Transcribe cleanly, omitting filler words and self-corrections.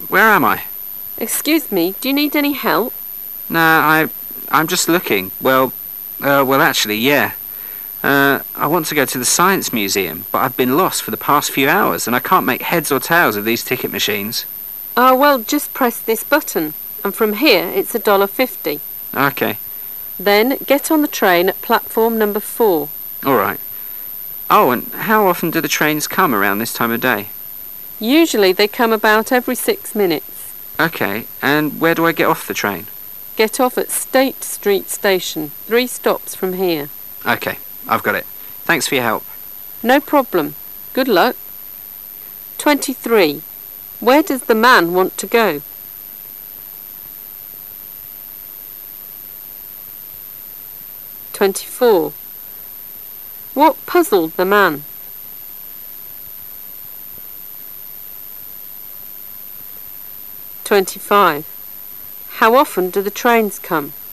Where am I? Excuse me, do you need any help? Nah, I'm just looking. Well, actually, yeah. I want to go to the Science Museum, but I've been lost for the past few hours and I can't make heads or tails of these ticket machines. Oh, well, just press this button, and from here it's $1.50. Okay. Then get on the train at platform number 4. All right. Oh, and how often do the trains come around this time of day? Usually they come about every 6 minutes. Okay, and where do I get off the train? Get off at State Street Station, 3 stops from here. Okay, I've got it. Thanks for your help. No problem. Good luck. 23. Where does the man want to go? 24. What puzzled the man? 25. How often do the trains come?